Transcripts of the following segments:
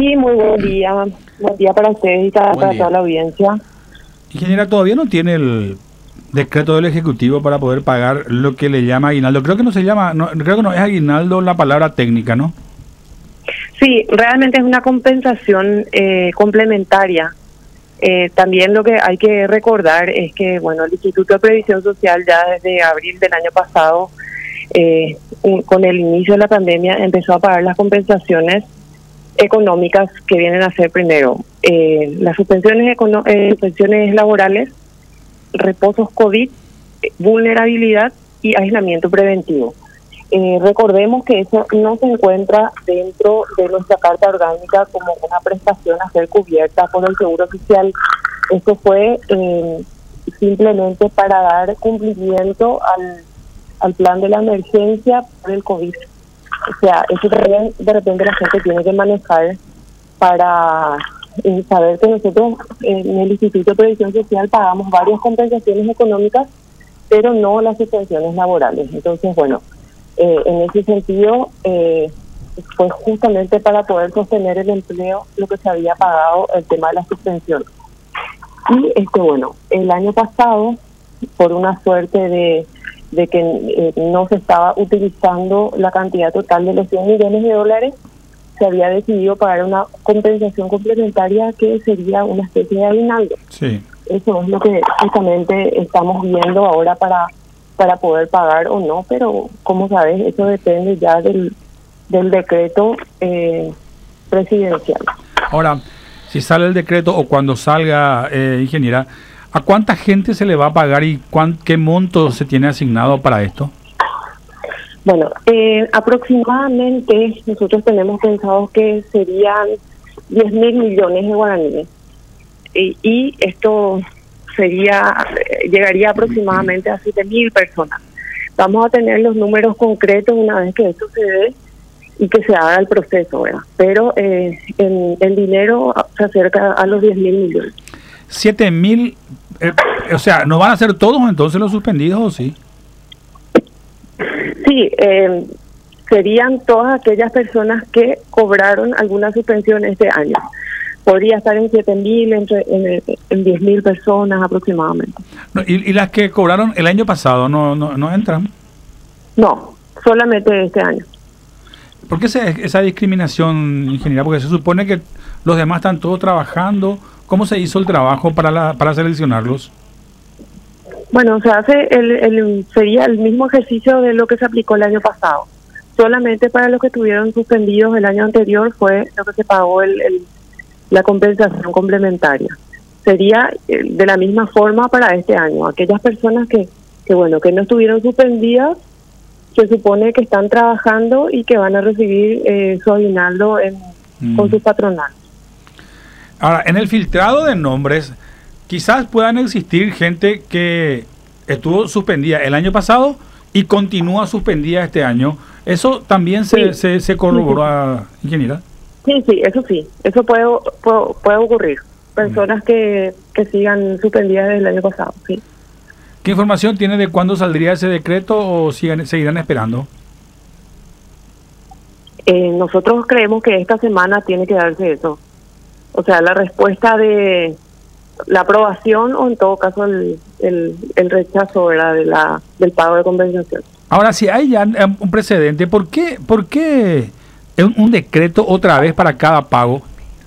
Sí, muy buen día para ustedes y para toda la audiencia. Ingeniera, todavía no tiene el decreto del Ejecutivo para poder pagar lo que le llama aguinaldo. Creo que no se llama, creo que no es aguinaldo la palabra técnica, ¿no? Sí, realmente es una compensación complementaria. También lo que hay que recordar es que, bueno, el Instituto de Previsión Social ya desde abril del año pasado, con el inicio de la pandemia, empezó a pagar las compensaciones económicas que vienen a ser primero las suspensiones laborales, reposos COVID, vulnerabilidad y aislamiento preventivo. Recordemos que eso no se encuentra dentro de nuestra carta orgánica como una prestación a ser cubierta por el Seguro Social. Esto fue simplemente para dar cumplimiento al plan de la emergencia por el COVID. O sea, eso también de repente la gente tiene que manejar para saber que nosotros en el Instituto de Previsión Social pagamos varias compensaciones económicas, pero no las suspensiones laborales. Entonces, bueno, en ese sentido, fue justamente para poder sostener el empleo lo que se había pagado el tema de la suspensión. Y bueno, el año pasado, por una suerte de que no se estaba utilizando la cantidad total de los 100 millones de dólares, se había decidido pagar una compensación complementaria que sería una especie de aguinaldo. Sí. Eso es lo que justamente estamos viendo ahora para poder pagar o no, pero como sabes, eso depende ya del decreto presidencial. Ahora, si sale el decreto o cuando salga, ingeniera, ¿a cuánta gente se le va a pagar y qué monto se tiene asignado para esto? Bueno, aproximadamente nosotros tenemos pensado que serían 10.000 millones de guaraníes y esto llegaría aproximadamente a 7.000 personas. Vamos a tener los números concretos una vez que esto se dé y que se haga el proceso, ¿verdad? Pero el dinero se acerca a los 10.000 millones. 7.000, o sea, ¿no van a ser todos entonces los suspendidos o sí? Sí, serían todas aquellas personas que cobraron alguna suspensión este año. Podría estar en 7.000, en 10.000 personas aproximadamente. No, ¿y las que cobraron el año pasado no entran? No, solamente este año. ¿Por qué esa discriminación, ingeniera? Porque se supone que los demás están todos trabajando. ¿Cómo se hizo el trabajo para seleccionarlos? Bueno, se hace sería el mismo ejercicio de lo que se aplicó el año pasado. Solamente para los que estuvieron suspendidos el año anterior fue lo que se pagó la compensación complementaria. Sería de la misma forma para este año. Aquellas personas que no estuvieron suspendidas, se supone que están trabajando y que van a recibir su aguinaldo con sus patronales. Ahora, en el filtrado de nombres, quizás puedan existir gente que estuvo suspendida el año pasado y continúa suspendida este año. ¿Eso también se corroboró, ingeniera? Sí, eso sí. Eso puede ocurrir. Personas que sigan suspendidas desde el año pasado, sí. ¿Qué información tiene de cuándo saldría ese decreto o seguirán esperando? Nosotros creemos que esta semana tiene que darse eso. O sea, la respuesta de la aprobación o en todo caso el rechazo, ¿verdad? del pago de compensación. Ahora, si hay ya un precedente, ¿por qué un decreto otra vez para cada pago?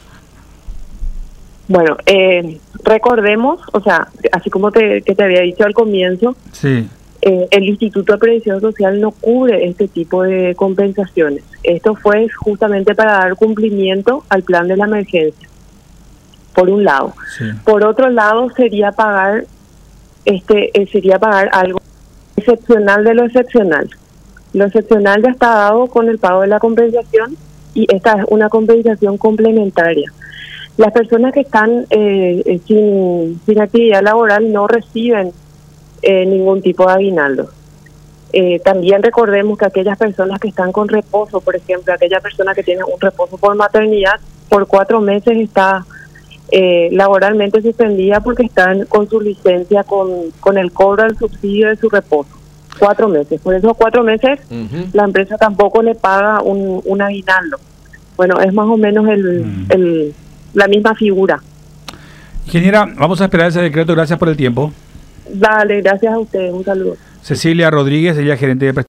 Bueno, recordemos, o sea, así como te había dicho al comienzo, sí. El Instituto de Previsión Social no cubre este tipo de compensaciones. Esto fue justamente para dar cumplimiento al plan de la emergencia, por un lado. Sí. Por otro lado, sería pagar algo excepcional de lo excepcional. Lo excepcional ya está dado con el pago de la compensación y esta es una compensación complementaria. Las personas que están sin actividad laboral no reciben ningún tipo de aguinaldo. También recordemos que aquellas personas que están con reposo, por ejemplo, aquella persona que tiene un reposo por maternidad, por 4 meses está laboralmente suspendida porque están con su licencia con el cobro del subsidio de su reposo. 4 meses. Por esos 4 meses la empresa tampoco le paga un aguinaldo. bueno, es más o menos la misma figura. Ingeniera, vamos a esperar ese decreto. Gracias por el tiempo. Dale, gracias a ustedes. Un saludo. Cecilia Rodríguez, ella es gerente de